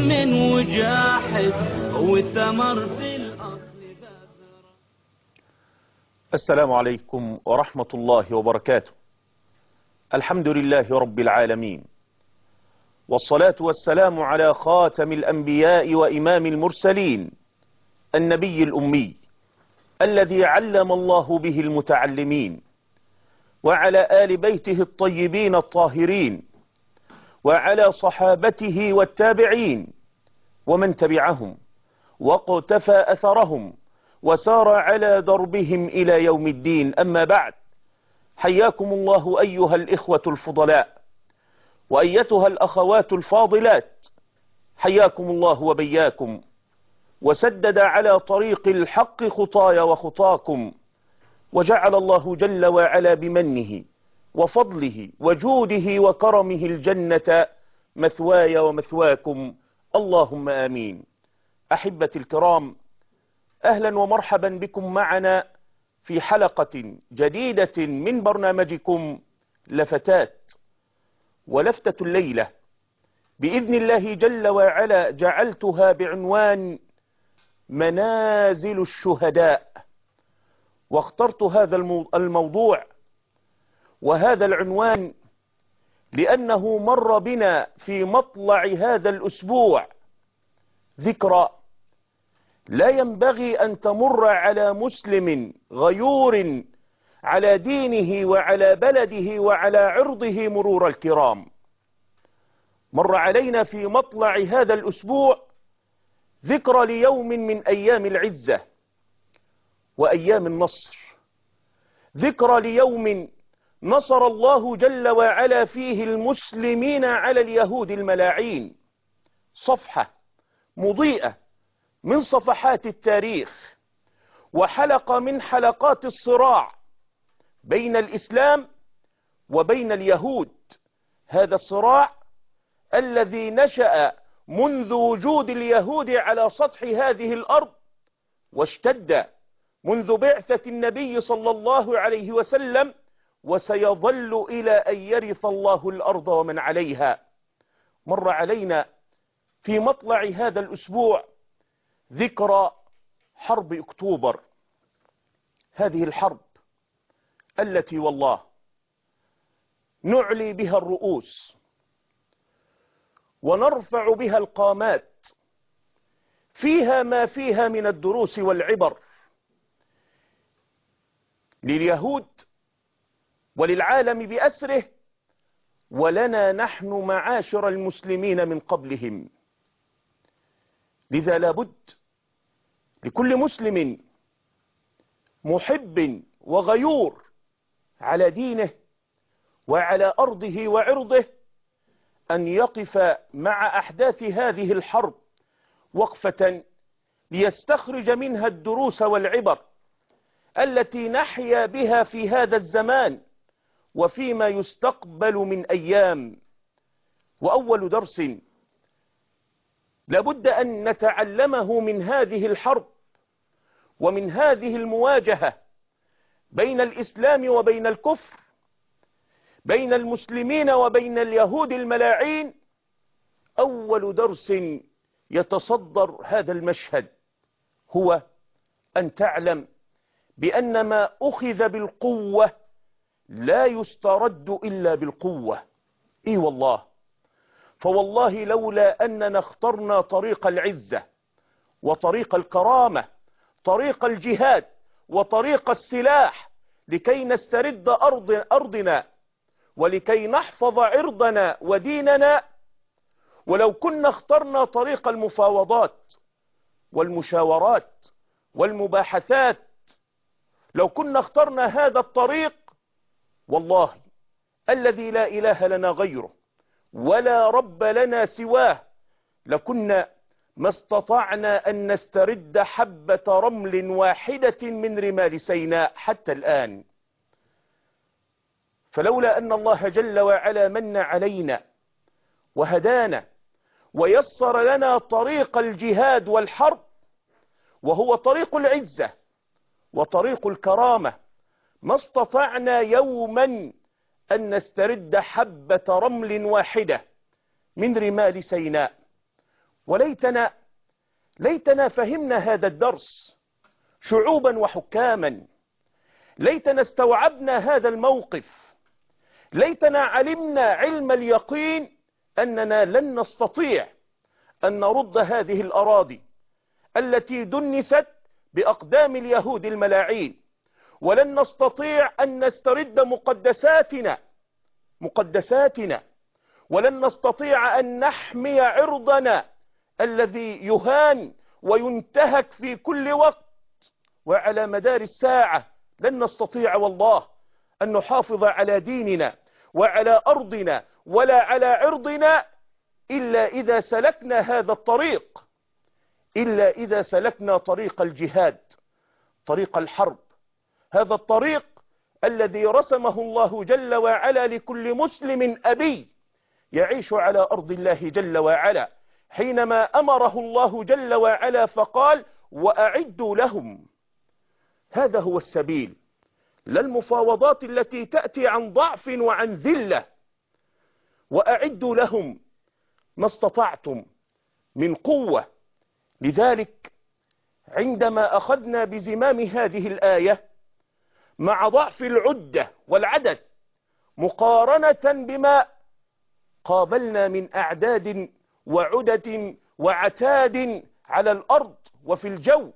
من وجاحد والثمر في الأصل بذرة. السلام عليكم ورحمة الله وبركاته. الحمد لله رب العالمين، والصلاة والسلام على خاتم الأنبياء وإمام المرسلين، النبي الأمي الذي علم الله به المتعلمين، وعلى آل بيته الطيبين الطاهرين، وعلى صحابته والتابعين ومن تبعهم واقتفى أثرهم وسار على دربهم إلى يوم الدين. أما بعد، حياكم الله أيها الإخوة الفضلاء وأيتها الأخوات الفاضلات، حياكم الله وبياكم، وسدد على طريق الحق خطاي وخطاكم، وجعل الله جل وعلا بمنه وفضله وجوده وكرمه الجنة مثواي ومثواكم، اللهم آمين. أحبتي الكرام، أهلا ومرحبا بكم معنا في حلقة جديدة من برنامجكم لفتات. ولفتة الليلة بإذن الله جل وعلا جعلتها بعنوان منازل الشهداء، واخترت هذا الموضوع وهذا العنوان لأنه مر بنا في مطلع هذا الأسبوع ذكرى لا ينبغي أن تمر على مسلم غيور على دينه وعلى بلده وعلى عرضه مرور الكرام. مر علينا في مطلع هذا الأسبوع ذكرى ليوم من أيام العزة وأيام النصر، ذكرى ليوم نصر الله جل وعلا فيه المسلمين على اليهود الملاعين، صفحة مضيئة من صفحات التاريخ وحلقة من حلقات الصراع بين الإسلام وبين اليهود. هذا الصراع الذي نشأ منذ وجود اليهود على سطح هذه الأرض، واشتد منذ بعثة النبي صلى الله عليه وسلم، وسيظل إلى أن يرث الله الأرض ومن عليها. مر علينا في مطلع هذا الأسبوع ذكرى حرب أكتوبر، هذه الحرب التي والله نعلي بها الرؤوس ونرفع بها القامات، فيها ما فيها من الدروس والعبر لليهود وللعالم بأسره، ولنا نحن معاشر المسلمين من قبلهم. لذا لابد لكل مسلم محب وغيور على دينه وعلى أرضه وعرضه أن يقف مع أحداث هذه الحرب وقفة ليستخرج منها الدروس والعبر التي نحيا بها في هذا الزمان وفيما يستقبل من أيام. وأول درس لابد أن نتعلمه من هذه الحرب ومن هذه المواجهة بين الإسلام وبين الكفر، بين المسلمين وبين اليهود الملاعين، أول درس يتصدر هذا المشهد هو أن تعلم بأن ما أخذ بالقوة لا يسترد إلا بالقوة. إي والله، فوالله لولا أننا اخترنا طريق العزة وطريق الكرامة، طريق الجهاد وطريق السلاح لكي نسترد أرضنا ولكي نحفظ عرضنا وديننا، ولو كنا اخترنا طريق المفاوضات والمشاورات والمباحثات، لو كنا اخترنا هذا الطريق والله الذي لا إله لنا غيره ولا رب لنا سواه، لكنا ما استطعنا أن نسترد حبة رمل واحدة من رمال سيناء حتى الآن. فلولا أن الله جل وعلا من علينا وهدانا ويسر لنا طريق الجهاد والحرب، وهو طريق العزة وطريق الكرامة، ما استطعنا يوما أن نسترد حبة رمل واحدة من رمال سيناء. ليتنا فهمنا هذا الدرس شعوبا وحكاما، ليتنا استوعبنا هذا الموقف، ليتنا علمنا علم اليقين أننا لن نستطيع أن نرد هذه الأراضي التي دنست بأقدام اليهود الملاعين، ولن نستطيع أن نسترد مقدساتنا، ولن نستطيع أن نحمي عرضنا الذي يهان وينتهك في كل وقت وعلى مدار الساعة. لن نستطيع والله أن نحافظ على ديننا وعلى أرضنا ولا على عرضنا إلا إذا سلكنا هذا الطريق، إلا إذا سلكنا طريق الجهاد، طريق الحرب، هذا الطريق الذي رسمه الله جل وعلا لكل مسلم أبي يعيش على أرض الله جل وعلا، حينما أمره الله جل وعلا فقال: وأعدوا لهم. هذا هو السبيل، لا المفاوضات التي تأتي عن ضعف وعن ذلة. وأعدوا لهم ما استطعتم من قوة. لذلك عندما أخذنا بزمام هذه الآية مع ضعف العدة والعدد مقارنة بما قابلنا من أعداد وعدد وعتاد على الأرض وفي الجو،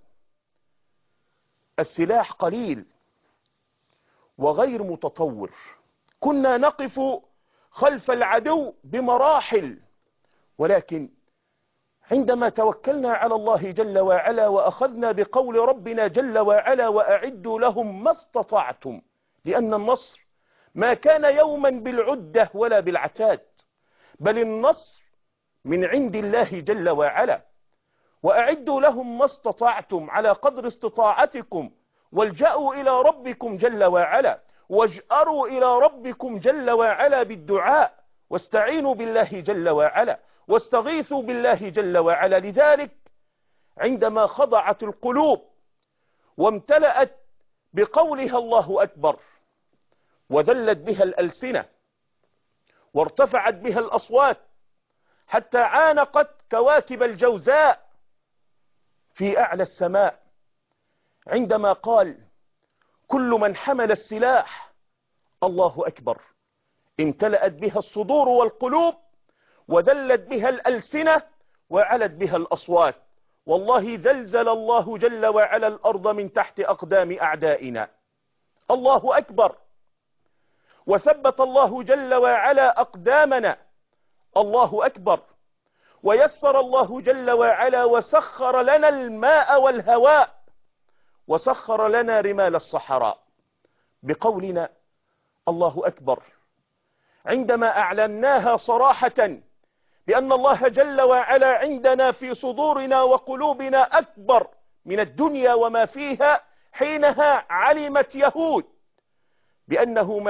السلاح قليل وغير متطور، كنا نقف خلف العدو بمراحل، ولكن عندما توكلنا على الله جل وعلا وأخذنا بقول ربنا جل وعلا: وأعدوا لهم ما استطعتم، لأن النصر ما كان يوما بالعدة ولا بالعتاد، بل النصر من عند الله جل وعلا. وأعدوا لهم ما استطعتم على قدر استطاعتكم، والجأوا إلى ربكم جل وعلا، واجأروا إلى ربكم جل وعلا بالدعاء، واستعينوا بالله جل وعلا، واستغيثوا بالله جل وعلا. لذلك عندما خضعت القلوب وامتلأت بقولها الله أكبر، وذلت بها الألسنة، وارتفعت بها الأصوات حتى عانقت كواكب الجوزاء في أعلى السماء، عندما قال: كل من حمل السلاح الله أكبر، امتلأت بها الصدور والقلوب، وذلت بها الألسنة، وعلت بها الأصوات. والله زلزل الله جل وعلا الأرض من تحت أقدام أعدائنا. الله أكبر. وثبت الله جل وعلا أقدامنا. الله أكبر. ويسر الله جل وعلا وسخر لنا الماء والهواء، وسخر لنا رمال الصحراء بقولنا الله أكبر، عندما أعلناها صراحة بأن الله جل وعلا عندنا في صدورنا وقلوبنا أكبر من الدنيا وما فيها. حينها علمت يهود بأنه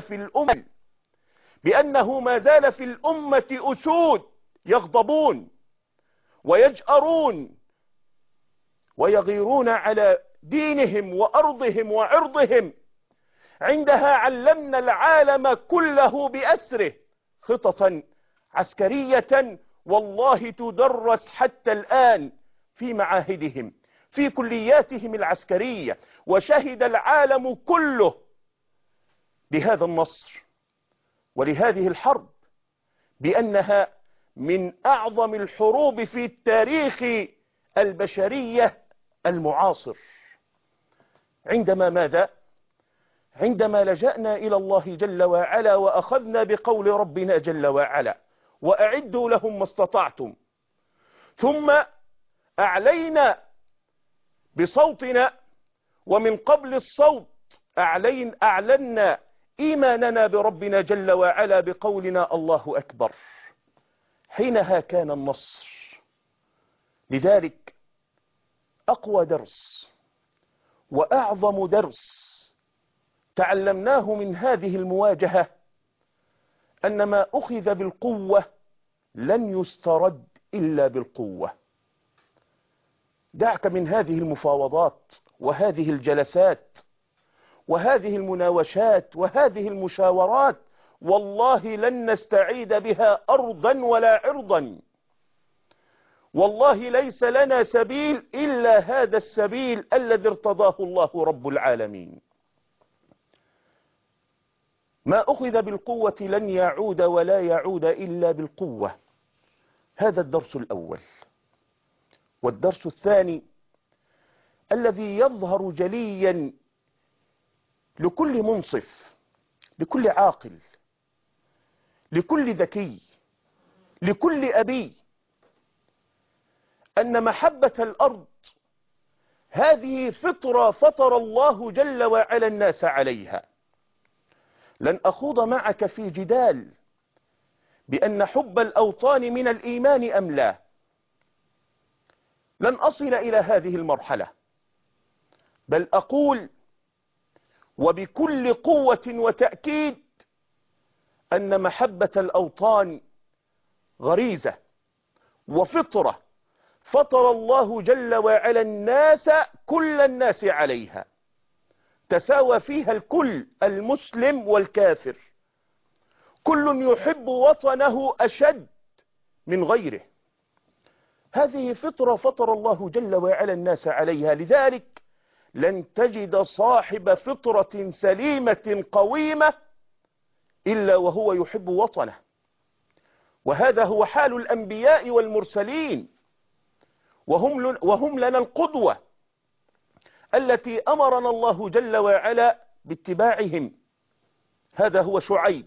ما زال في الأمة أسود يغضبون ويجأرون ويغيرون على دينهم وأرضهم وعرضهم. عندها علمنا العالم كله بأسره خططا عسكرية والله تدرس حتى الآن في معاهدهم، في كلياتهم العسكرية، وشهد العالم كله لهذا النصر ولهذه الحرب بأنها من أعظم الحروب في التاريخ البشرية المعاصر. عندما لجأنا إلى الله جل وعلا وأخذنا بقول ربنا جل وعلا: وأعدوا لهم ما استطعتم، ثم أعلينا بصوتنا، ومن قبل الصوت أعلنا إيماننا بربنا جل وعلا بقولنا الله أكبر. حينها كان النصر. لذلك أقوى درس وأعظم درس تعلمناه من هذه المواجهة أن ما أخذ بالقوة لن يسترد إلا بالقوة. دعك من هذه المفاوضات وهذه الجلسات وهذه المناوشات وهذه المشاورات، والله لن نستعيد بها أرضا ولا عرضا. والله ليس لنا سبيل إلا هذا السبيل الذي ارتضاه الله رب العالمين. ما أخذ بالقوة لن يعود ولا يعود إلا بالقوة. هذا الدرس الأول. والدرس الثاني الذي يظهر جليا لكل منصف، لكل عاقل، لكل ذكي، لكل أبي، أن محبة الأرض هذه فطرة فطر الله جل وعلا الناس عليها. لن أخوض معك في جدال بأن حب الأوطان من الإيمان أم لا. لن أصل إلى هذه المرحلة، بل أقول وبكل قوة وتأكيد أن محبة الأوطان غريزة وفطرة فطر الله جل وعلا الناس، كل الناس عليها، تساوى فيها الكل، المسلم والكافر، كل يحب وطنه أشد من غيره. هذه فطرة فطر الله جل وعلا الناس عليها. لذلك لن تجد صاحب فطرة سليمة قويمة إلا وهو يحب وطنه. وهذا هو حال الأنبياء والمرسلين، وهم لنا القدوة التي أمرنا الله جل وعلا باتباعهم. هذا هو شعيب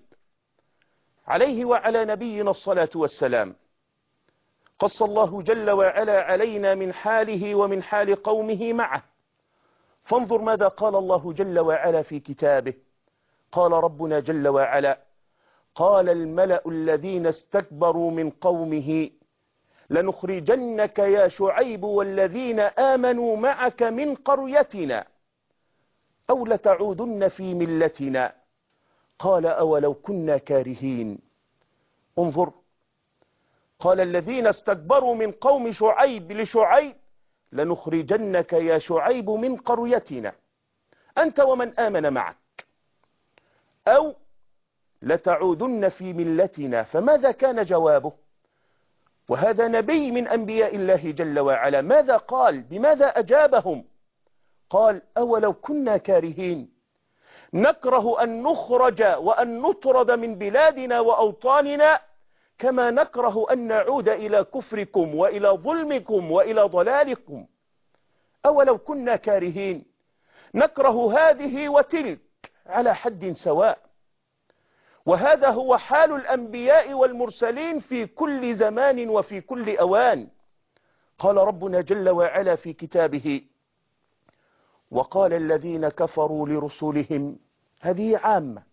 عليه وعلى نبينا الصلاة والسلام. قص الله جل وعلا علينا من حاله ومن حال قومه معه. فانظر ماذا قال الله جل وعلا في كتابه. قال ربنا جل وعلا: قال الملأ الذين استكبروا من قومه لنخرجنك يا شعيب والذين آمنوا معك من قريتنا أو لتعودن في ملتنا قال أولو كنا كارهين. انظر، قال الذين استكبروا من قوم شعيب لشعيب لنخرجنك يا شعيب من قريتنا أنت ومن آمن معك أو لتعودن في ملتنا. فماذا كان جوابه؟ وهذا نبي من أنبياء الله جل وعلا. ماذا قال؟ بماذا أجابهم؟ قال: أولو كنا كارهين، نكره أن نخرج وأن نطرد من بلادنا وأوطاننا كما نكره أن نعود إلى كفركم وإلى ظلمكم وإلى ضلالكم. أولو كنا كارهين، نكره هذه وتلك على حد سواء. وهذا هو حال الأنبياء والمرسلين في كل زمان وفي كل أوان. قال ربنا جل وعلا في كتابه: وقال الذين كفروا لرسلهم، هذه عامة،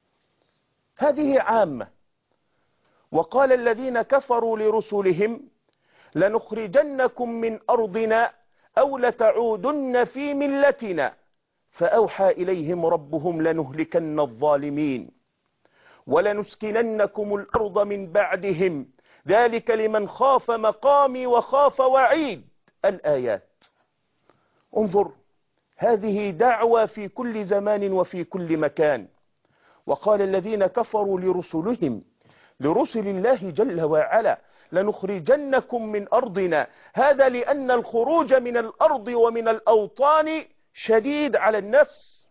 هذه عامة. وقال الذين كفروا لرسلهم لنخرجنكم من أرضنا أو لتعودن في ملتنا فأوحى إليهم ربهم لنهلكن الظالمين ولنسكننكم الأرض من بعدهم ذلك لمن خاف مقامي وخاف وعيد. الآيات. انظر، هذه دعوة في كل زمان وفي كل مكان. وقال الذين كفروا لرسلهم، لرسل الله جل وعلا: لنخرجنكم من أرضنا. هذا لأن الخروج من الأرض ومن الأوطان شديد على النفس.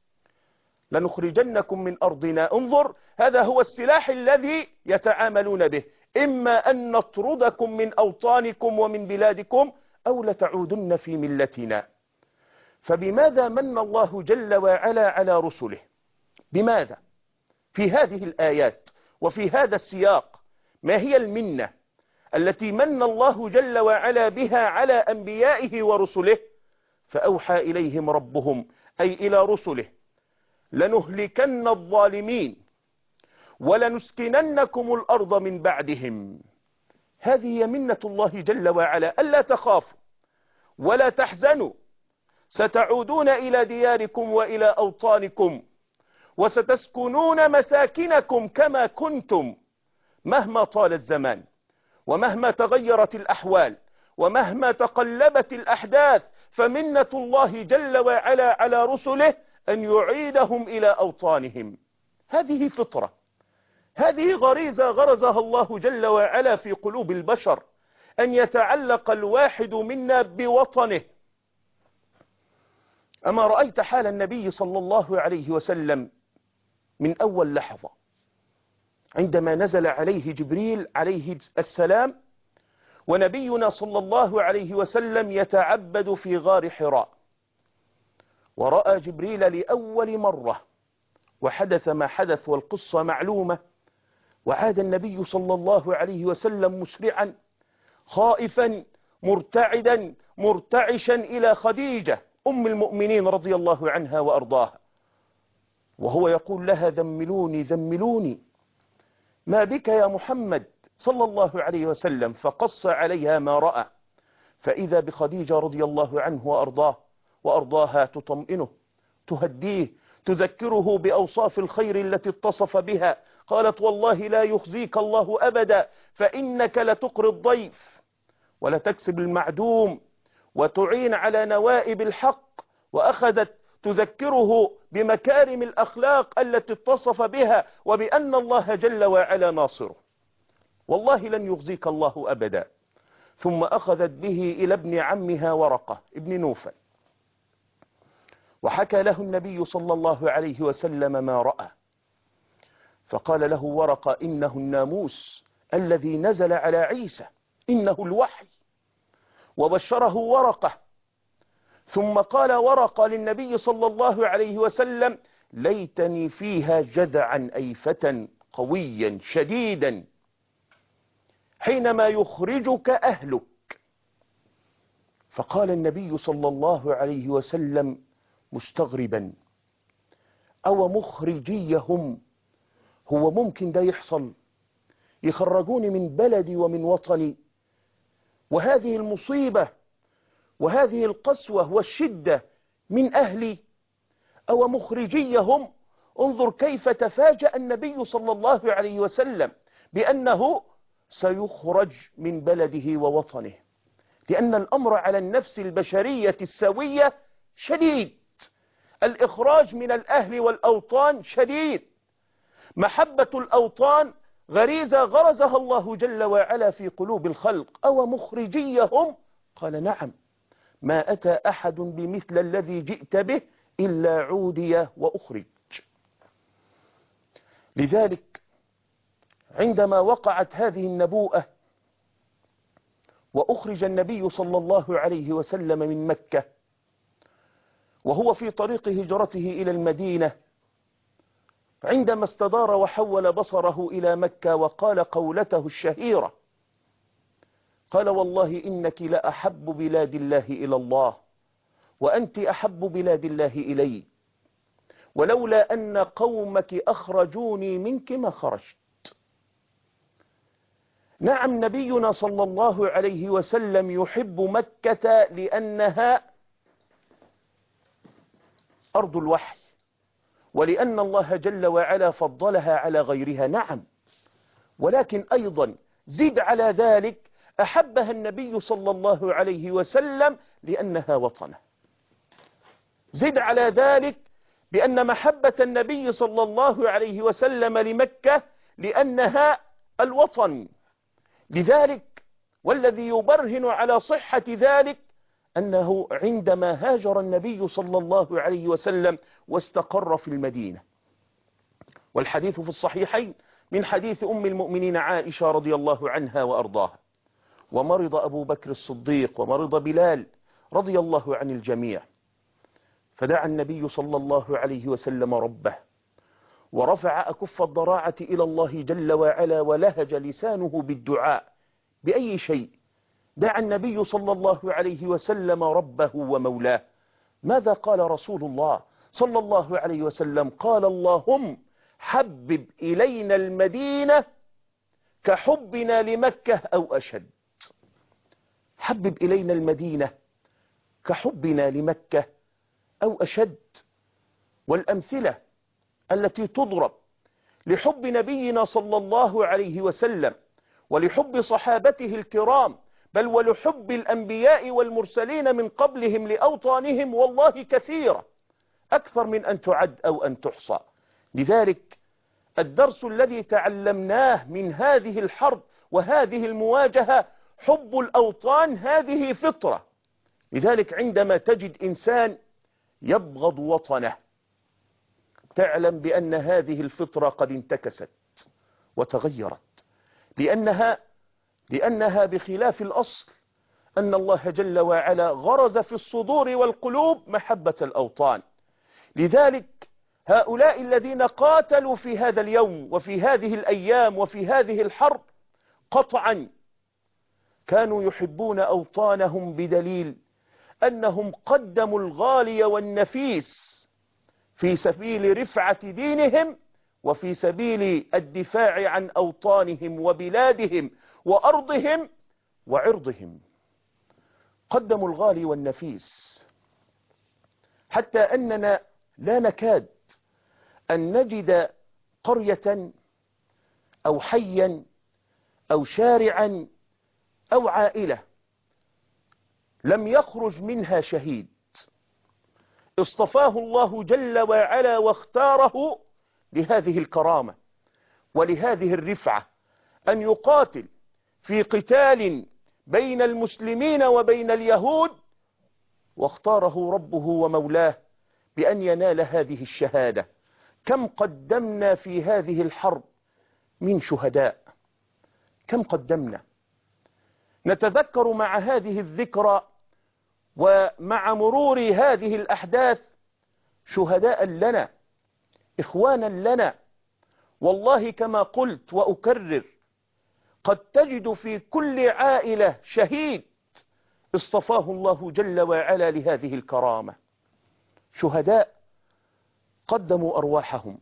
لنخرجنكم من أرضنا، انظر، هذا هو السلاح الذي يتعاملون به: إما أن نطردكم من أوطانكم ومن بلادكم أو لتعودن في ملتنا. فبماذا من الله جل وعلا على رسله؟ بماذا؟ في هذه الآيات وفي هذا السياق ما هي المنة التي من الله جل وعلا بها على أنبيائه ورسله؟ فأوحى إليهم ربهم، أي إلى رسله: لنهلكن الظالمين ولنسكننكم الأرض من بعدهم. هذه منة الله جل وعلا: ألا تخافوا ولا تحزنوا، ستعودون إلى دياركم وإلى أوطانكم وستسكنون مساكنكم كما كنتم، مهما طال الزمان ومهما تغيرت الأحوال ومهما تقلبت الأحداث. فمنة الله جل وعلا على رسله أن يعيدهم إلى أوطانهم. هذه فطرة، هذه غريزة غرزها الله جل وعلا في قلوب البشر، أن يتعلق الواحد منا بوطنه. أما رأيت حال النبي صلى الله عليه وسلم من أول لحظة عندما نزل عليه جبريل عليه السلام، ونبينا صلى الله عليه وسلم يتعبد في غار حراء، ورأى جبريل لأول مرة، وحدث ما حدث والقصة معلومة، وعاد النبي صلى الله عليه وسلم مسرعا خائفا مرتعدا مرتعشا إلى خديجة أم المؤمنين رضي الله عنها وأرضاها، وهو يقول لها: ذملوني ذملوني، ما بك يا محمد صلى الله عليه وسلم؟ فقص عليها ما رأى، فإذا بخديجة رضي الله عنه وأرضاها تطمئنه، تهديه، تذكره بأوصاف الخير التي اتصف بها. قالت: والله لا يخزيك الله أبدا، فإنك لتقري الضيف ولتكسب المعدوم وتعين على نوائب الحق. وأخذت تذكره بمكارم الأخلاق التي اتصف بها، وبأن الله جل وعلا ناصره، والله لن يخزيك الله أبدا. ثم أخذت به إلى ابن عمها ورقة ابن نوفل، وحكى له النبي صلى الله عليه وسلم ما رأى، فقال له ورقة: إنه الناموس الذي نزل على عيسى، إنه الوحي. وبشره ورقة. ثم قال ورقة للنبي صلى الله عليه وسلم: ليتني فيها جذعا أي فتى قويا شديدا حينما يخرجك أهلك. فقال النبي صلى الله عليه وسلم مستغربا: أو مخرجيهم، هو ممكن ده يحصل؟ يخرجوني من بلدي ومن وطني، وهذه المصيبة وهذه القسوة والشدة من أهلي؟ أو مخرجيهم؟ انظر كيف تفاجأ النبي صلى الله عليه وسلم بأنه سيخرج من بلده ووطنه، لأن الأمر على النفس البشرية السوية شديد. الإخراج من الأهل والأوطان شديد. محبة الأوطان غريزة غرزها الله جل وعلا في قلوب الخلق. أو مخرجيهم؟ قال: نعم، ما أتى أحد بمثل الذي جئت به إلا عودي وأخرج. لذلك عندما وقعت هذه النبوءة وأخرج النبي صلى الله عليه وسلم من مكة، وهو في طريق هجرته إلى المدينة، عندما استدار وحول بصره إلى مكة وقال قولته الشهيرة: قال: والله إنك لأحب بلاد الله إلى الله، وأنت أحب بلاد الله إلي، ولولا أن قومك أخرجوني منك ما خرجت. نعم، نبينا صلى الله عليه وسلم يحب مكة لأنها أرض الوحي، ولأن الله جل وعلا فضلها على غيرها. نعم، ولكن أيضا زد على ذلك أحبها النبي صلى الله عليه وسلم لأنها وطنه. زد على ذلك بأن محبة النبي صلى الله عليه وسلم لمكة لأنها الوطن. لذلك والذي يبرهن على صحة ذلك أنه عندما هاجر النبي صلى الله عليه وسلم واستقر في المدينة، والحديث في الصحيحين من حديث أم المؤمنين عائشة رضي الله عنها وأرضاها: ومرض أبو بكر الصديق ومرض بلال رضي الله عن الجميع، فدعا النبي صلى الله عليه وسلم ربه، ورفع أكف الضراعة إلى الله جل وعلا، ولهج لسانه بالدعاء. بأي شيء دعا النبي صلى الله عليه وسلم ربه ومولاه؟ ماذا قال رسول الله صلى الله عليه وسلم؟ قال: اللهم حبب إلينا المدينة كحبنا لمكة أو أشد. حبب إلينا المدينة كحبنا لمكة أو أشد. والأمثلة التي تضرب لحب نبينا صلى الله عليه وسلم ولحب صحابته الكرام، بل ولحب الأنبياء والمرسلين من قبلهم لأوطانهم، والله كثيرة، أكثر من أن تعد أو أن تحصى. لذلك الدرس الذي تعلمناه من هذه الحرب وهذه المواجهة حب الأوطان هذه فطرة. لذلك عندما تجد إنسان يبغض وطنه تعلم بأن هذه الفطرة قد انتكست وتغيرت، لأنها بخلاف الأصل أن الله جل وعلا غرز في الصدور والقلوب محبة الأوطان. لذلك هؤلاء الذين قاتلوا في هذا اليوم وفي هذه الأيام وفي هذه الحرب قطعا كانوا يحبون أوطانهم بدليل أنهم قدموا الغالي والنفيس في سبيل رفعة دينهم وفي سبيل الدفاع عن أوطانهم وبلادهم وأرضهم وعرضهم. قدموا الغالي والنفيس حتى أننا لا نكاد أن نجد قرية أو حيا أو شارعا أو عائلة لم يخرج منها شهيد اصطفاه الله جل وعلا واختاره لهذه الكرامة ولهذه الرفعة، أن يقاتل في قتال بين المسلمين وبين اليهود، واختاره ربه ومولاه بأن ينال هذه الشهادة. كم قدمنا في هذه الحرب من شهداء، كم قدمنا. نتذكر مع هذه الذكرى ومع مرور هذه الأحداث شهداء لنا، إخوانا لنا. والله كما قلت وأكرر، قد تجد في كل عائلة شهيد اصطفاه الله جل وعلا لهذه الكرامة. شهداء قدموا أرواحهم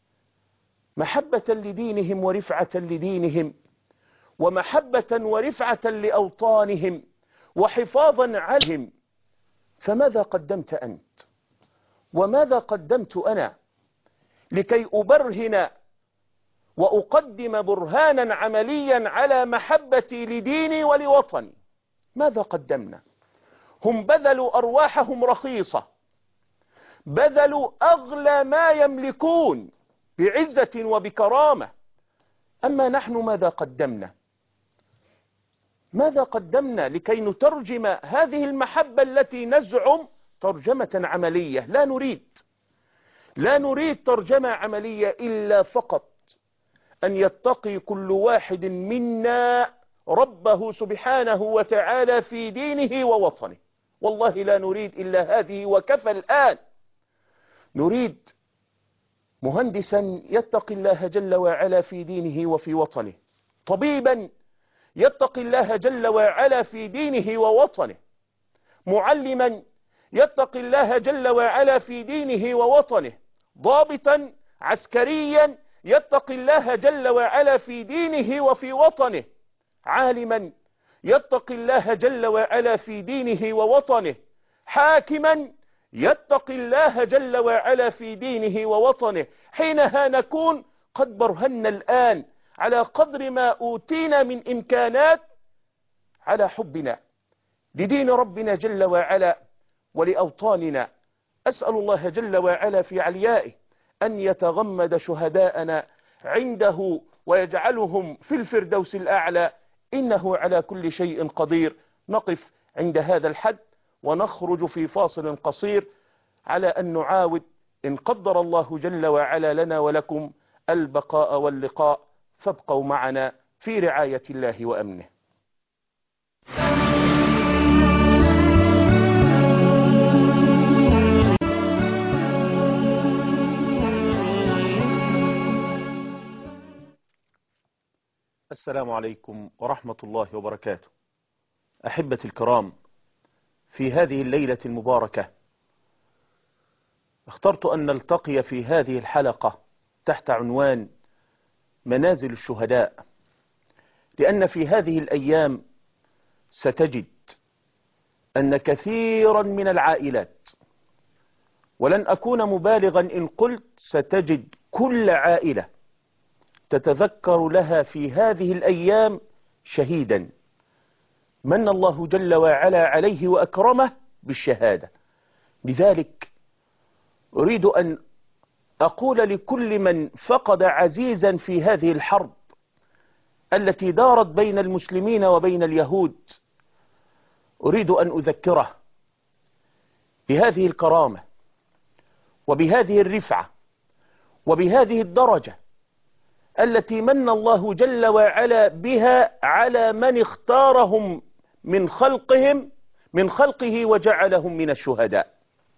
محبة لدينهم ورفعة لدينهم ومحبة ورفعة لأوطانهم وحفاظا عليهم. فماذا قدمت أنت وماذا قدمت أنا لكي أبرهن وأقدم برهانا عمليا على محبتي لديني ولوطني؟ ماذا قدمنا؟ هم بذلوا أرواحهم رخيصة، بذلوا أغلى ما يملكون بعزة وبكرامة. أما نحن ماذا قدمنا؟ ماذا قدمنا لكي نترجم هذه المحبة التي نزعم ترجمة عملية؟ لا نريد ترجمة عملية إلا فقط أن يتقي كل واحد منا ربه سبحانه وتعالى في دينه ووطنه. والله لا نريد إلا هذه وكفى الآن. نريد مهندسا يتقي الله جل وعلا في دينه وفي وطنه، طبيبا يتقي الله جل وعلا في دينه ووطنه، معلما يتقي الله جل وعلا في دينه ووطنه، ضابطا عسكريا يتقي الله جل وعلا في دينه وفي وطنه، عالما يتقي الله جل وعلا في دينه ووطنه، حاكما يتقي الله جل وعلا في دينه ووطنه. حينها نكون قد برهنا الآن على قدر ما أوتينا من إمكانات على حبنا لدين ربنا جل وعلا ولأوطاننا. أسأل الله جل وعلا في عليائه أن يتغمد شهداءنا عنده ويجعلهم في الفردوس الأعلى، إنه على كل شيء قدير. نقف عند هذا الحد ونخرج في فاصل قصير على أن نعاود إن قدر الله جل وعلا لنا ولكم البقاء واللقاء، فابقوا معنا في رعاية الله وأمنه. السلام عليكم ورحمة الله وبركاته. أحبتي الكرام، في هذه الليلة المباركة اخترت أن نلتقي في هذه الحلقة تحت عنوان منازل الشهداء، لأن في هذه الأيام ستجد أن كثيرا من العائلات، ولن أكون مبالغا إن قلت ستجد كل عائلة تتذكر لها في هذه الأيام شهيدا من الله جل وعلا عليه وأكرمه بالشهادة. لذلك أريد أن أقول لكل من فقد عزيزا في هذه الحرب التي دارت بين المسلمين وبين اليهود، أريد أن أذكره بهذه الكرامة وبهذه الرفعة وبهذه الدرجة التي من الله جل وعلا بها على من اختارهم من خلقه وجعلهم من الشهداء.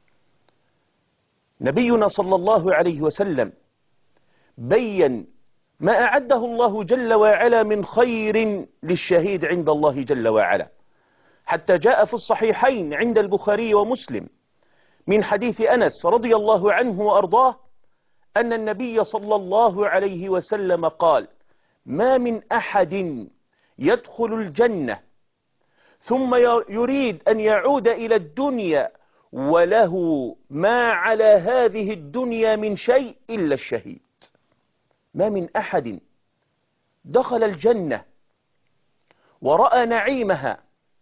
نبينا صلى الله عليه وسلم بين ما أعده الله جل وعلا من خير للشهيد عند الله جل وعلا، حتى جاء في الصحيحين عند البخاري ومسلم من حديث أنس رضي الله عنه وأرضاه أن النبي صلى الله عليه وسلم قال: ما من أحد يدخل الجنة ثم يريد أن يعود إلى الدنيا وله ما على هذه الدنيا من شيء إلا الشهيد. ما من أحد دخل الجنة ورأى نعيمها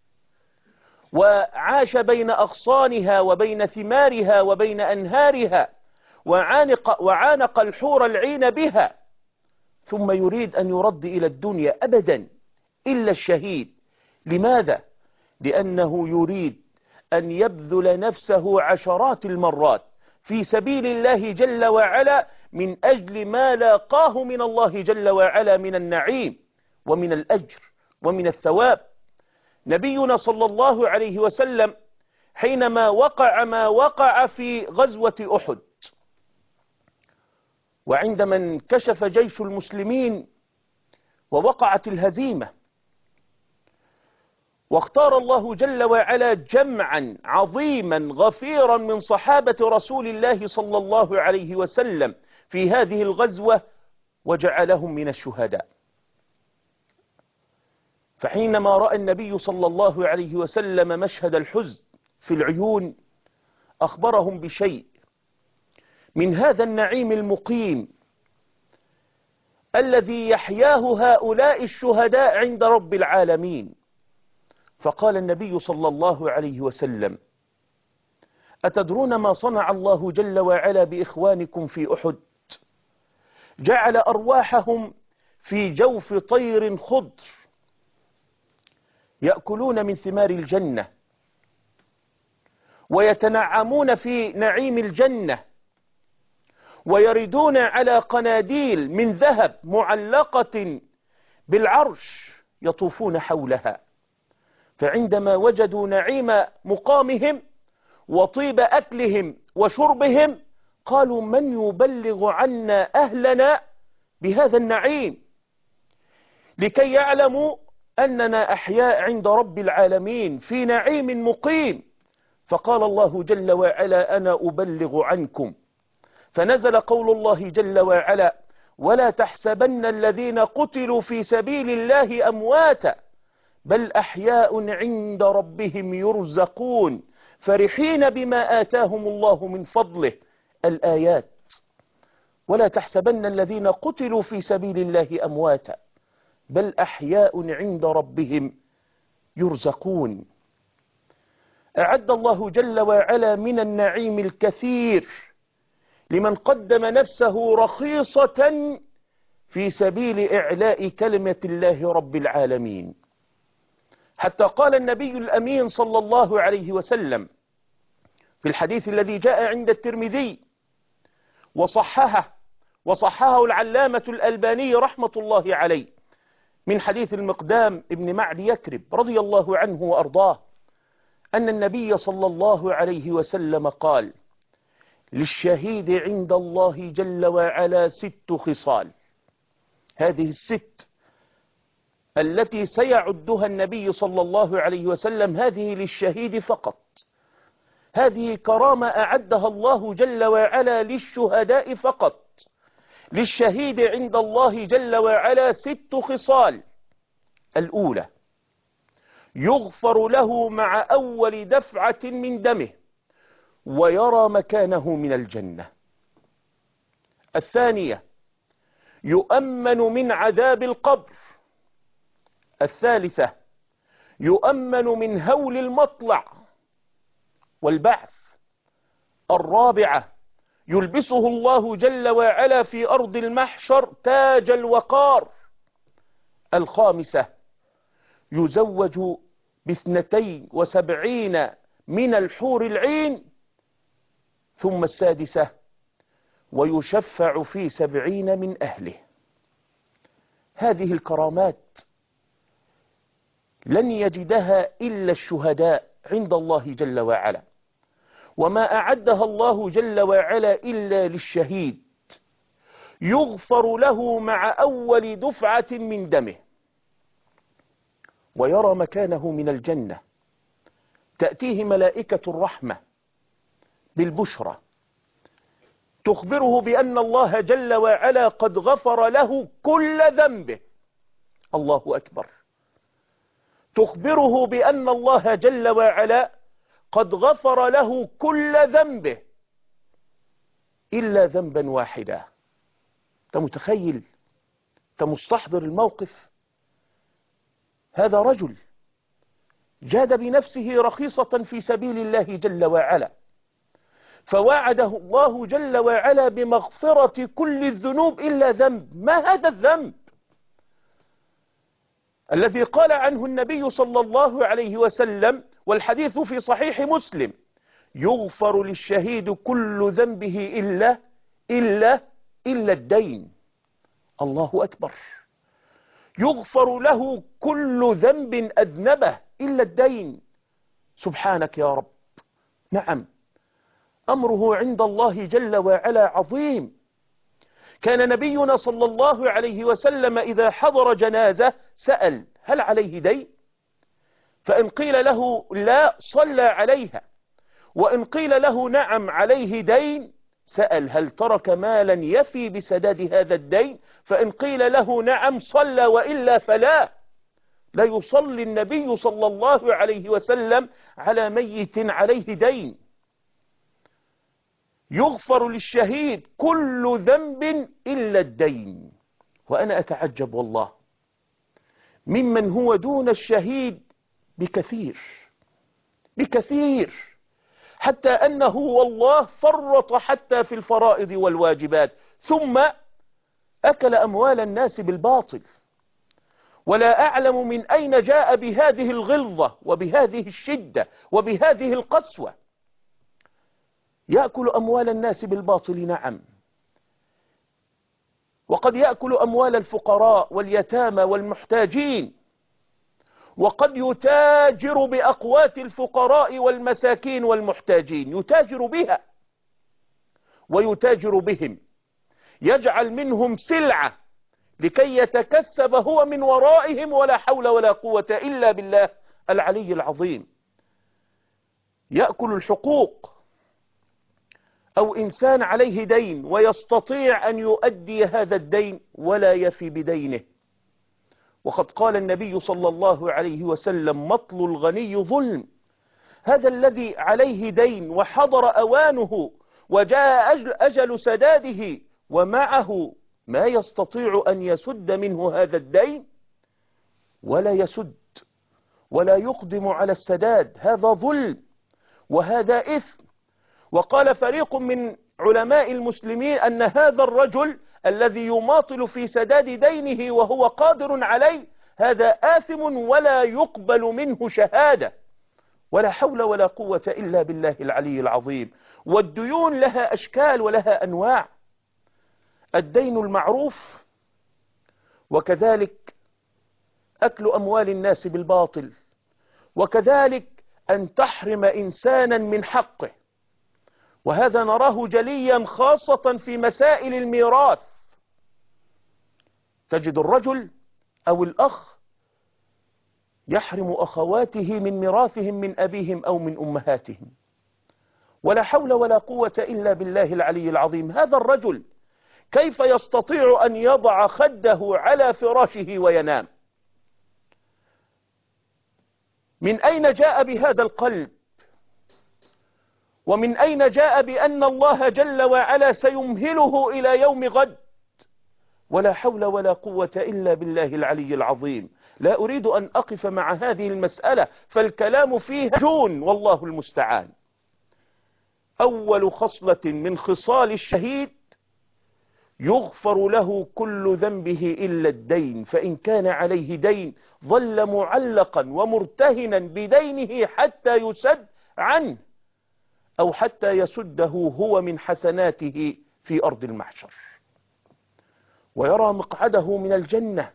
وعاش بين أغصانها وبين ثمارها وبين أنهارها وعانق الحور العين بها ثم يريد أن يرد إلى الدنيا أبدا إلا الشهيد. لماذا؟ لأنه يريد أن يبذل نفسه عشرات المرات في سبيل الله جل وعلا من أجل ما لاقاه من الله جل وعلا من النعيم ومن الأجر ومن الثواب. نبينا صلى الله عليه وسلم حينما وقع ما وقع في غزوة أحد، وعندما انكشف جيش المسلمين ووقعت الهزيمة، واختار الله جل وعلا جمعا عظيما غفيرا من صحابة رسول الله صلى الله عليه وسلم في هذه الغزوة وجعلهم من الشهداء. فحينما رأى النبي صلى الله عليه وسلم مشهد الحزن في العيون أخبرهم بشيء من هذا النعيم المقيم الذي يحياه هؤلاء الشهداء عند رب العالمين. فقال النبي صلى الله عليه وسلم: أتدرون ما صنع الله جل وعلا بإخوانكم في أحد؟ جعل أرواحهم في جوف طير خضر يأكلون من ثمار الجنة ويتنعمون في نعيم الجنة ويردون على قناديل من ذهب معلقة بالعرش يطوفون حولها. فعندما وجدوا نعيم مقامهم وطيب أكلهم وشربهم قالوا: من يبلغ عنا أهلنا بهذا النعيم، لكي يعلموا أننا أحياء عند رب العالمين في نعيم مقيم. فقال الله جل وعلا: أنا أبلغ عنكم. فنزل قول الله جل وعلا: ولا تحسبن الذين قتلوا في سبيل الله أمواتا بل أحياء عند ربهم يرزقون فرحين بما آتاهم الله من فضله. الآيات: ولا تحسبن الذين قتلوا في سبيل الله أمواتا بل أحياء عند ربهم يرزقون. أعد الله جل وعلا من النعيم الكثير لمن قدم نفسه رخيصة في سبيل إعلاء كلمة الله رب العالمين، حتى قال النبي الأمين صلى الله عليه وسلم في الحديث الذي جاء عند الترمذي وصححه العلامة الألباني رحمة الله عليه من حديث المقدام ابن معد يكرب رضي الله عنه وأرضاه أن النبي صلى الله عليه وسلم قال: للشهيد عند الله جل وعلا 6 خصال. هذه الست التي سيعدها النبي صلى الله عليه وسلم هذه للشهيد فقط. هذه كرامة أعدها الله جل وعلا للشهداء فقط. للشهيد عند الله جل وعلا 6 خصال. الأولى: يغفر له مع أول دفعة من دمه ويرى مكانه من الجنة. الثانية: يؤمن من عذاب القبر. الثالثة: يؤمن من هول المطلع والبعث. الرابعة: يلبسه الله جل وعلا في أرض المحشر تاج الوقار. الخامسة يزوج ب72 من الحور العين. ثم السادسة ويشفع في 70 من أهله. هذه الكرامات لن يجدها إلا الشهداء عند الله جل وعلا، وما أعدها الله جل وعلا إلا للشهيد، يغفر له مع أول دفعة من دمه، ويرى مكانه من الجنة، تأتيه ملائكة الرحمة بالبشرى تخبره بأن الله جل وعلا قد غفر له كل ذنبه. الله أكبر. تخبره بأن الله جل وعلا قد غفر له كل ذنبه إلا ذنبا واحدا. أنت متخيل؟ أنت مستحضر الموقف؟ هذا رجل جاد بنفسه رخيصة في سبيل الله جل وعلا، فوعده الله جل وعلا بمغفرة كل الذنوب إلا ذنب. ما هذا الذنب الذي قال عنه النبي صلى الله عليه وسلم، والحديث في صحيح مسلم: يغفر للشهيد كل ذنبه إلا الدين. الله أكبر. يغفر له كل ذنب أذنبه إلا الدين. سبحانك يا رب. نعم، أمره عند الله جل وعلا عظيم. كان نبينا صلى الله عليه وسلم إذا حضر جنازة سأل: هل عليه دين؟ فإن قيل له لا صلى عليها، وإن قيل له نعم عليه دين سأل: هل ترك مالا يفي بسداد هذا الدين؟ فإن قيل له نعم صلى، وإلا فلا. لا يصلي النبي صلى الله عليه وسلم على ميت عليه دين. يغفر للشهيد كل ذنب إلا الدين. وأنا أتعجب والله ممن هو دون الشهيد بكثير، حتى أنه والله فرط حتى في الفرائض والواجبات، ثم أكل أموال الناس بالباطل. ولا أعلم من أين جاء بهذه الغلظة وبهذه الشدة وبهذه القسوة. يأكل أموال الناس بالباطل، نعم، وقد يأكل أموال الفقراء واليتامى والمحتاجين، وقد يتاجر بأقوات الفقراء والمساكين والمحتاجين، يتاجر بها ويتاجر بهم، يجعل منهم سلعة لكي يتكسب هو من ورائهم، ولا حول ولا قوة إلا بالله العلي العظيم. يأكل الحقوق، أو إنسان عليه دين ويستطيع أن يؤدي هذا الدين ولا يفي بدينه. وقد قال النبي صلى الله عليه وسلم: مطل الغني ظلم. هذا الذي عليه دين وحضر أوانه وجاء أجل سداده ومعه ما يستطيع أن يسد منه هذا الدين ولا يسد ولا يقدم على السداد، هذا ظلم وهذا إثم. وقال فريق من علماء المسلمين أن هذا الرجل الذي يماطل في سداد دينه وهو قادر عليه هذا آثم ولا يقبل منه شهادة، ولا حول ولا قوة إلا بالله العلي العظيم. والديون لها أشكال ولها أنواع: الدين المعروف، وكذلك أكل أموال الناس بالباطل، وكذلك أن تحرم إنسانا من حقه. وهذا نراه جليا خاصة في مسائل الميراث. تجد الرجل أو الأخ يحرم أخواته من ميراثهم من أبيهم أو من أمهاتهم، ولا حول ولا قوة إلا بالله العلي العظيم. هذا الرجل كيف يستطيع أن يضع خده على فراشه وينام؟ من أين جاء بهذا القلب؟ ومن أين جاء بأن الله جل وعلا سيمهله إلى يوم غد؟ ولا حول ولا قوة إلا بالله العلي العظيم. لا أريد أن أقف مع هذه المسألة فالكلام فيها جون، والله المستعان. أول خصلة من خصال الشهيد يغفر له كل ذنبه إلا الدين، فإن كان عليه دين ظل معلقا ومرتهنا بدينه حتى يسد عنه أو حتى يسده هو من حسناته في أرض المحشر، ويرى مقعده من الجنة.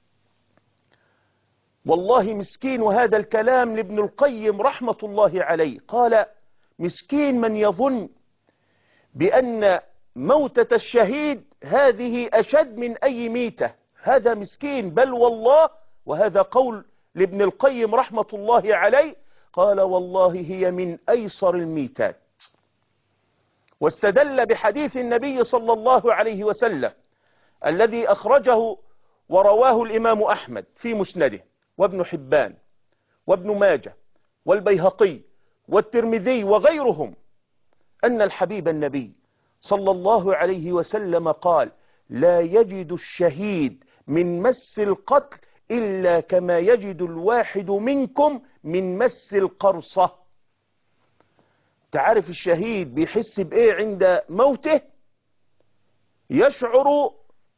والله مسكين، وهذا الكلام لابن القيم رحمة الله عليه، قال: مسكين من يظن بأن موتة الشهيد هذه أشد من أي ميتة، هذا مسكين. بل والله، وهذا قول لابن القيم رحمة الله عليه، قال: والله هي من أيسر الميتات. واستدل بحديث النبي صلى الله عليه وسلم الذي أخرجه ورواه الإمام أحمد في مسنده، وابن حبان، وابن ماجه، والبيهقي، والترمذي وغيرهم، أن الحبيب النبي صلى الله عليه وسلم قال: لا يجد الشهيد من مس القتل إلا كما يجد الواحد منكم من مس القرصة. تعرف الشهيد بيحس بإيه عند موته؟ يشعر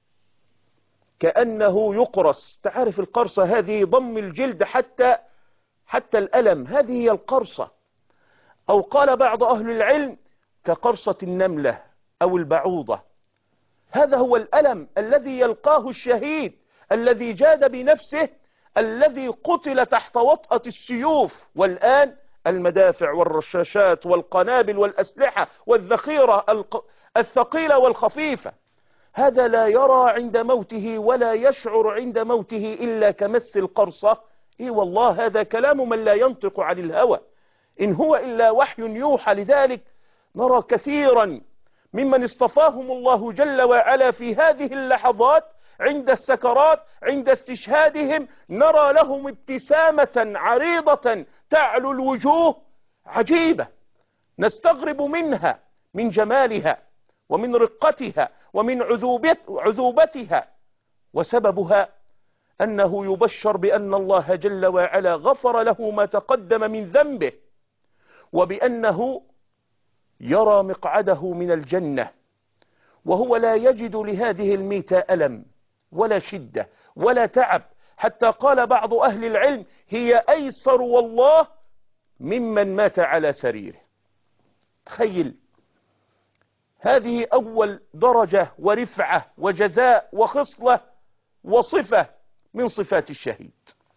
كأنه يقرص. تعرف القرصة هذه ضم الجلد حتى الألم، هذه هي القرصة. أو قال بعض أهل العلم: كقرصة النملة أو البعوضة. هذا هو الألم الذي يلقاه الشهيد الذي جاد بنفسه، الذي قتل تحت وطأة السيوف، والآن المدافع والرشاشات والقنابل والأسلحة والذخيرة الثقيلة والخفيفة. هذا لا يرى عند موته ولا يشعر عند موته إلا كمس القرصة. إيه والله، هذا كلام من لا ينطق عن الهوى، إن هو إلا وحي يوحى. لذلك نرى كثيرا ممن اصطفاهم الله جل وعلا في هذه اللحظات عند السكرات، عند استشهادهم، نرى لهم ابتسامة عريضة تعلو الوجوه عجيبة، نستغرب منها، من جمالها ومن رقتها ومن عذوبتها، وسببها أنه يبشر بأن الله جل وعلا غفر له ما تقدم من ذنبه، وبأنه يرى مقعده من الجنة، وهو لا يجد لهذه الميتة ألم ولا شدة ولا تعب، حتى قال بعض أهل العلم: هي أيسر والله ممن مات على سريره. تخيل، هذه أول درجة ورفعة وجزاء وخصلة وصفة من صفات الشهيد.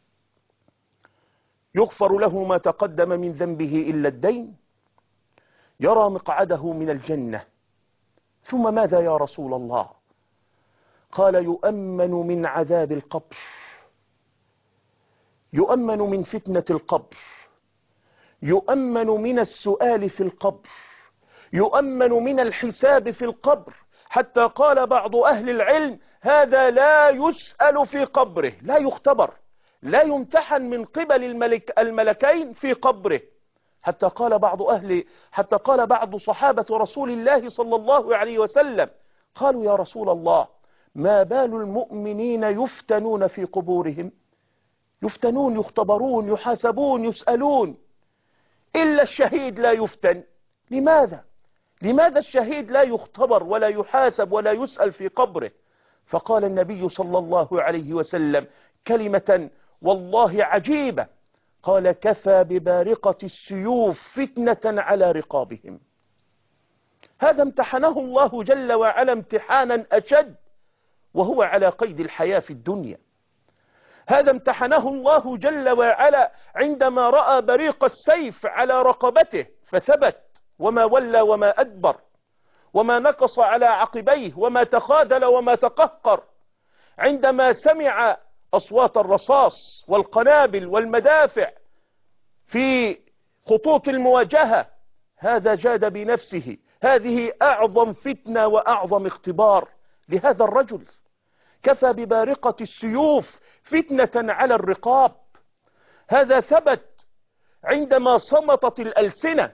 يغفر له ما تقدم من ذنبه إلا الدين، يرى مقعده من الجنة. ثم ماذا يا رسول الله؟ قال: يؤمن من عذاب القبر، يؤمن من فتنة القبر، يؤمن من السؤال في القبر، يؤمن من الحساب في القبر. حتى قال بعض أهل العلم: هذا لا يسأل في قبره، لا يختبر، لا يمتحن من قبل الملكين في قبره. حتى قال بعض صحابة رسول الله صلى الله عليه وسلم، قالوا: يا رسول الله، ما بال المؤمنين يفتنون في قبورهم؟ يفتنون، يختبرون، يحاسبون، يسألون، إلا الشهيد لا يفتن. لماذا؟ لماذا الشهيد لا يختبر ولا يحاسب ولا يسأل في قبره؟ فقال النبي صلى الله عليه وسلم كلمة والله عجيبة، قال: كفى ببارقة السيوف فتنة على رقابهم. هذا امتحنه الله جل وعلا امتحانا أشد وهو على قيد الحياة في الدنيا. هذا امتحنه الله جل وعلا عندما رأى بريق السيف على رقبته فثبت، وما ولى وما أدبر، وما نقص على عقبيه، وما تخاذل وما تقهقر. عندما سمع أصوات الرصاص والقنابل والمدافع في خطوط المواجهة، هذا جاد بنفسه. هذه أعظم فتنة وأعظم اختبار لهذا الرجل. كفى ببارقة السيوف فتنة على الرقاب. هذا ثبت عندما صمتت الألسنة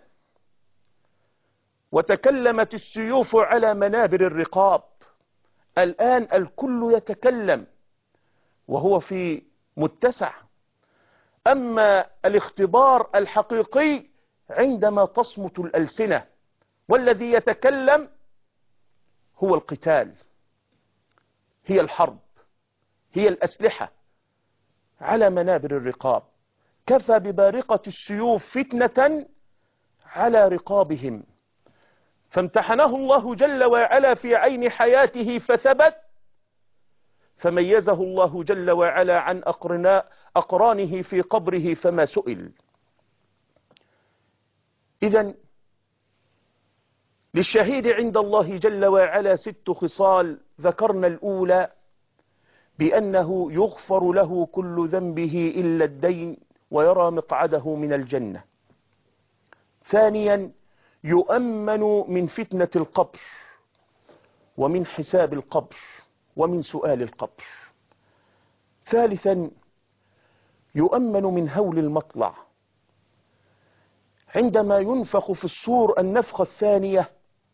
وتكلمت السيوف على منابر الرقاب. الآن الكل يتكلم وهو في متسع. أما الاختبار الحقيقي عندما تصمت الألسنة، والذي يتكلم هو القتال، هي الحرب، هي الأسلحة على منابر الرقاب. كفى ببارقة السيوف فتنة على رقابهم. فامتحنه الله جل وعلا في عين حياته فثبت، فميزه الله جل وعلا عن أقرانه في قبره فما سئل. إذن للشهيد عند الله جل وعلا 6 خصال. ذكرنا الأولى بأنه يغفر له كل ذنبه إلا الدين ويرى مقعده من الجنة. ثانيا يؤمن من فتنة القبر ومن حساب القبر ومن سؤال القبر. ثالثا يؤمن من هول المطلع. عندما ينفخ في الصور النفخة الثانية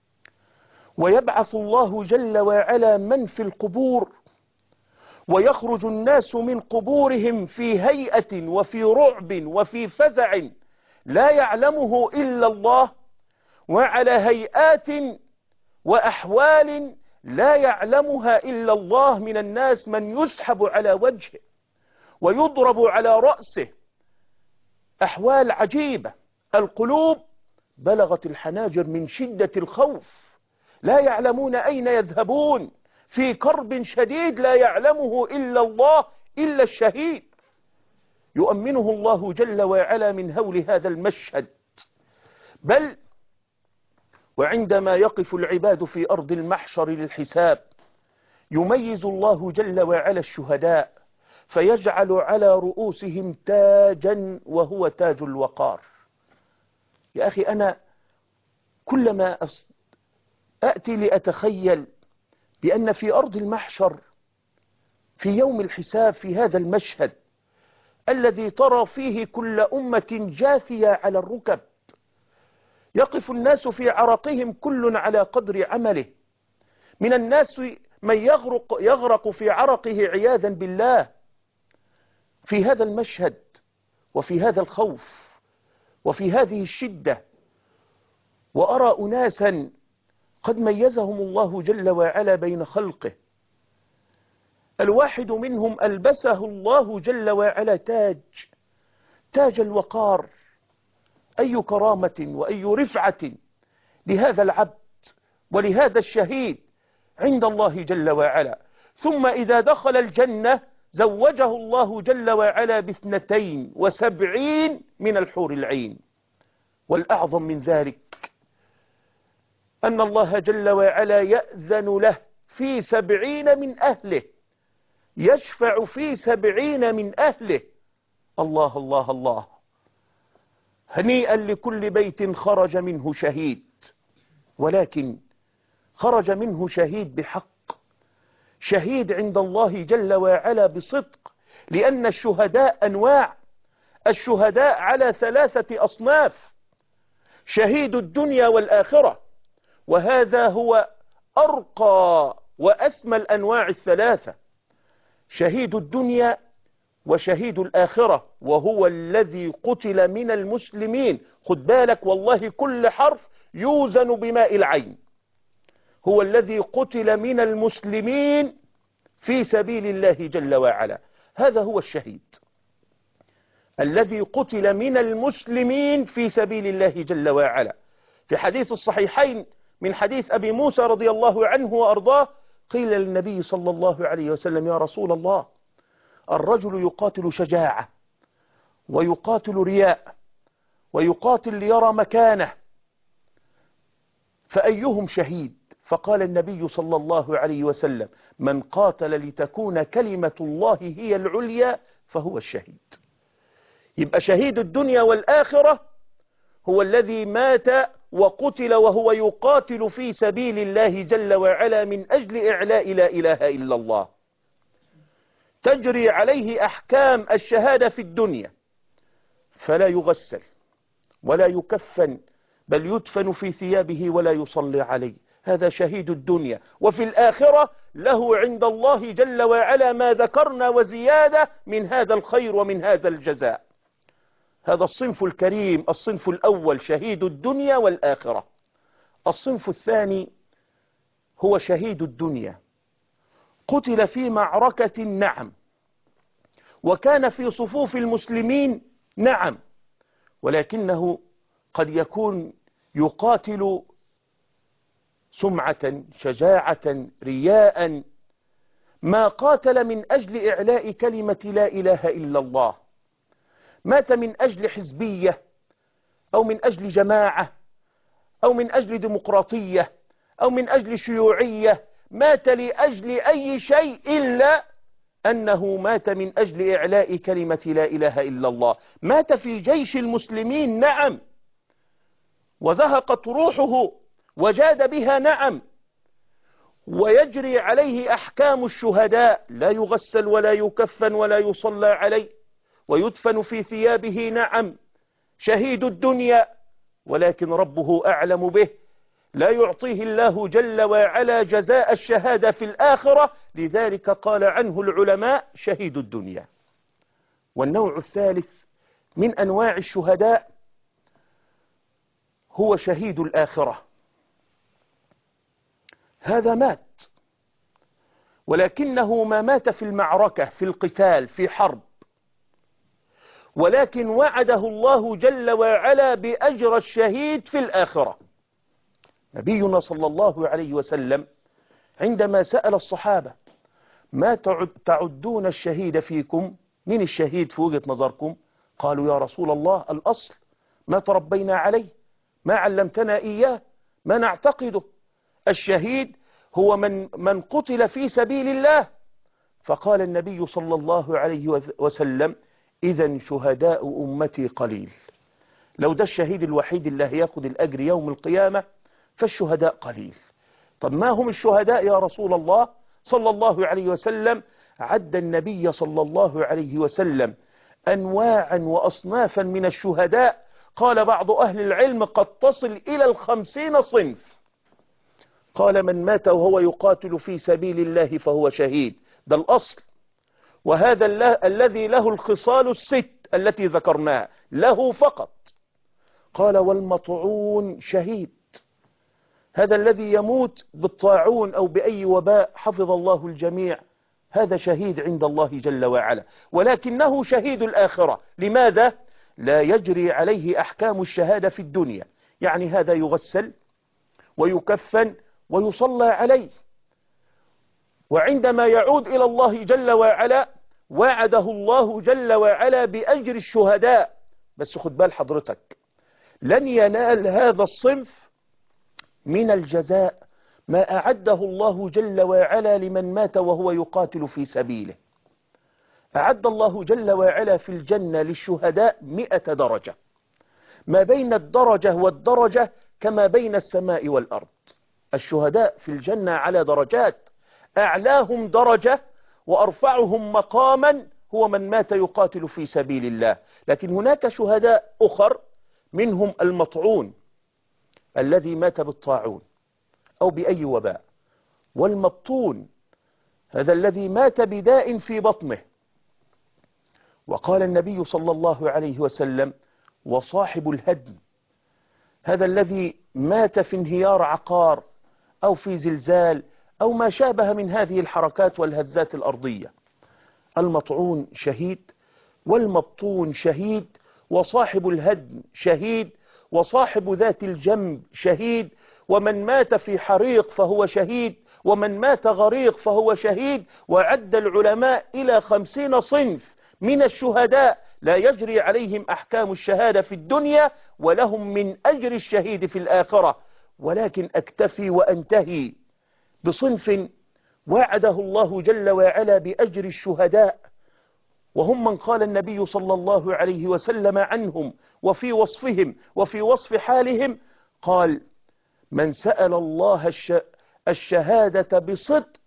ويبعث الله جل وعلا من في القبور، ويخرج الناس من قبورهم في هيئة وفي رعب وفي فزع لا يعلمه إلا الله، وعلى هيئات وأحوال لا يعلمها إلا الله. من الناس من يسحب على وجهه ويضرب على رأسه، أحوال عجيبة. القلوب بلغت الحناجر من شدة الخوف، لا يعلمون أين يذهبون، في كرب شديد لا يعلمه إلا الله إلا الشهيد. يؤمنه الله جل وعلا من هول هذا المشهد. بل وعندما يقف العباد في أرض المحشر للحساب يميز الله جل وعلا الشهداء فيجعل على رؤوسهم تاجا وهو تاج الوقار. يا أخي أنا كلما أأتي لأتخيل بأن في أرض المحشر في يوم الحساب في هذا المشهد الذي ترى فيه كل أمة جاثية على الركب، يقف الناس في عرقهم كل على قدر عمله. من الناس من يغرق في عرقه عياذا بالله. في هذا المشهد وفي هذا الخوف وفي هذه الشدة، وأرى أناسا قد ميزهم الله جل وعلا بين خلقه. الواحد منهم ألبسه الله جل وعلا تاج الوقار. أي كرامة وأي رفعة لهذا العبد ولهذا الشهيد عند الله جل وعلا. ثم إذا دخل الجنة زوجه الله جل وعلا ب72 من الحور العين. والأعظم من ذلك أن الله جل وعلا يأذن له في 70 من أهله، يشفع في 70 من أهله. الله الله الله. هنيئا لكل بيت خرج منه شهيد، ولكن خرج منه شهيد بحق، شهيد عند الله جل وعلا بصدق. لأن الشهداء أنواع، الشهداء على 3 أصناف: شهيد الدنيا والآخرة، وهذا هو أرقى وأسمى الأنواع ال3. شهيد الدنيا وشهيد الآخرة، وهو الذي قتل من المسلمين. خد بالك والله كل حرف يوزن بماء العين. هو الذي قتل من المسلمين في سبيل الله جل وعلا. هذا هو الشهيد الذي قتل من المسلمين في سبيل الله جل وعلا. في حديث الصحيحين من حديث أبي موسى رضي الله عنه وأرضاه قيل للنبي صلى الله عليه وسلم: يا رسول الله، الرجل يقاتل شجاعة ويقاتل رياء ويقاتل ليرى مكانه، فأيهم شهيد؟ فقال النبي صلى الله عليه وسلم: من قاتل لتكون كلمة الله هي العليا فهو الشهيد. يبقى شهيد الدنيا والآخرة هو الذي مات وقتل وهو يقاتل في سبيل الله جل وعلا من أجل إعلاء لا إله إلا الله. تجري عليه أحكام الشهادة في الدنيا، فلا يغسل ولا يكفن، بل يدفن في ثيابه ولا يصلي عليه. هذا شهيد الدنيا. وفي الآخرة له عند الله جل وعلا ما ذكرنا وزيادة من هذا الخير ومن هذا الجزاء. هذا الصنف الكريم، الصنف الأول شهيد الدنيا والآخرة. الصنف الثاني هو شهيد الدنيا قتل في معركة نعم، وكان في صفوف المسلمين نعم، ولكنه قد يكون يقاتل سمعة، شجاعة، رياء، ما قاتل من أجل إعلاء كلمة لا إله إلا الله، مات من أجل حزبية أو من أجل جماعة أو من أجل ديمقراطية أو من أجل شيوعية، مات لأجل أي شيء إلا أنه مات من أجل إعلاء كلمة لا إله إلا الله. مات في جيش المسلمين نعم، وزهقت روحه وجاد بها نعم، ويجري عليه أحكام الشهداء، لا يغسل ولا يكفن ولا يصلى عليه، ويدفن في ثيابه نعم، شهيد الدنيا، ولكن ربه أعلم به، لا يعطيه الله جل وعلا جزاء الشهادة في الآخرة، لذلك قال عنه العلماء شهيد الدنيا. والنوع الثالث من أنواع الشهداء هو شهيد الآخرة. هذا مات، ولكنه ما مات في المعركة، في القتال، في حرب، ولكن وعده الله جل وعلا بأجر الشهيد في الآخرة. نبينا صلى الله عليه وسلم عندما سأل الصحابة ما تعدون الشهيد فيكم، من الشهيد في وجهة نظركم؟ قالوا يا رسول الله الأصل ما تربينا عليه، ما علمتنا إياه، ما نعتقده. الشهيد هو من قتل في سبيل الله. فقال النبي صلى الله عليه وسلم إذن شهداء أمتي قليل. لو ده الشهيد الوحيد اللي هياخد الأجر يوم القيامة فالشهداء قليل. طب ما هم الشهداء يا رسول الله صلى الله عليه وسلم؟ عد النبي صلى الله عليه وسلم أنواعا وأصنافا من الشهداء، قال بعض أهل العلم قد تصل إلى 50 صنف. قال من مات وهو يقاتل في سبيل الله فهو شهيد، ده الأصل، وهذا الذي له الخصال الست التي ذكرناها له فقط. قال والمطعون شهيد، هذا الذي يموت بالطاعون أو بأي وباء حفظ الله الجميع، هذا شهيد عند الله جل وعلا، ولكنه شهيد الآخرة. لماذا؟ لا يجري عليه أحكام الشهادة في الدنيا، يعني هذا يغسل ويكفن ويصلى عليه، وعندما يعود إلى الله جل وعلا وعده الله جل وعلا بأجر الشهداء. بس خد بال حضرتك، لن ينال هذا الصنف من الجزاء ما أعده الله جل وعلا لمن مات وهو يقاتل في سبيله. أعد الله جل وعلا في الجنة للشهداء 100 درجة، ما بين الدرجة والدرجة كما بين السماء والأرض. الشهداء في الجنة على درجات، أعلاهم درجة وأرفعهم مقاما هو من مات يقاتل في سبيل الله. لكن هناك شهداء أخر، منهم المطعون الذي مات بالطاعون أو بأي وباء، والمبطون هذا الذي مات بداء في بطنه. وقال النبي صلى الله عليه وسلم وصاحب الهدم، هذا الذي مات في انهيار عقار أو في زلزال أو ما شابه من هذه الحركات والهزات الأرضية. المطعون شهيد، والمبطون شهيد، وصاحب الهدم شهيد، وصاحب ذات الجنب شهيد، ومن مات في حريق فهو شهيد، ومن مات غريق فهو شهيد. وعد العلماء إلى 50 صنف من الشهداء لا يجري عليهم أحكام الشهادة في الدنيا، ولهم من أجر الشهيد في الآخرة. ولكن أكتفي وأنتهي بصنف وعده الله جل وعلا بأجر الشهداء، وهم من قال النبي صلى الله عليه وسلم عنهم وفي وصفهم وفي وصف حالهم، قال من سأل الله الشهادة بصدق،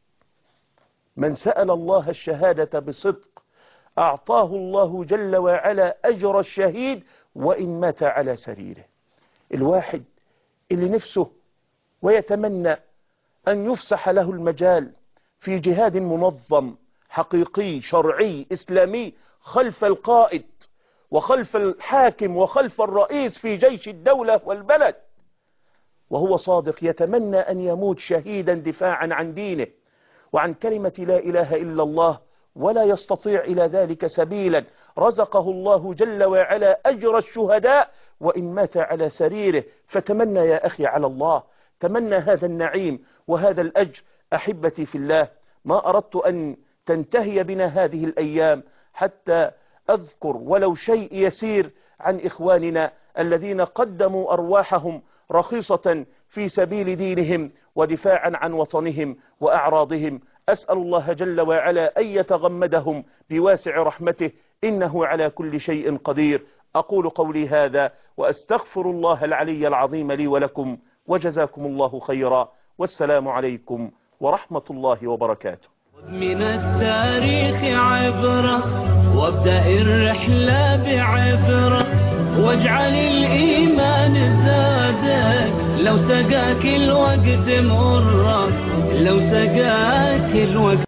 من سأل الله الشهادة بصدق أعطاه الله جل وعلا أجر الشهيد وإن مات على سريره. الواحد اللي نفسه ويتمنى أن يفسح له المجال في جهاد منظم حقيقي شرعي إسلامي خلف القائد وخلف الحاكم وخلف الرئيس في جيش الدولة والبلد، وهو صادق يتمنى أن يموت شهيدا دفاعا عن دينه وعن كلمة لا إله إلا الله ولا يستطيع إلى ذلك سبيلا، رزقه الله جل وعلا أجر الشهداء وإن مات على سريره. فتمنى يا أخي على الله، تمنى هذا النعيم وهذا الأجر. أحبتي في الله، ما أردت أن تنتهي بنا هذه الأيام حتى أذكر ولو شيء يسير عن إخواننا الذين قدموا أرواحهم رخيصة في سبيل دينهم ودفاعا عن وطنهم وأعراضهم. أسأل الله جل وعلا أن يتغمدهم بواسع رحمته، إنه على كل شيء قدير. أقول قولي هذا وأستغفر الله العلي العظيم لي ولكم، وجزاكم الله خيرا، والسلام عليكم ورحمة الله وبركاته. من التاريخ عبرة وابدأ الرحلة بعبرة، واجعل الإيمان زادك لو سقاك الوقت مرة، لو سقاك الوقت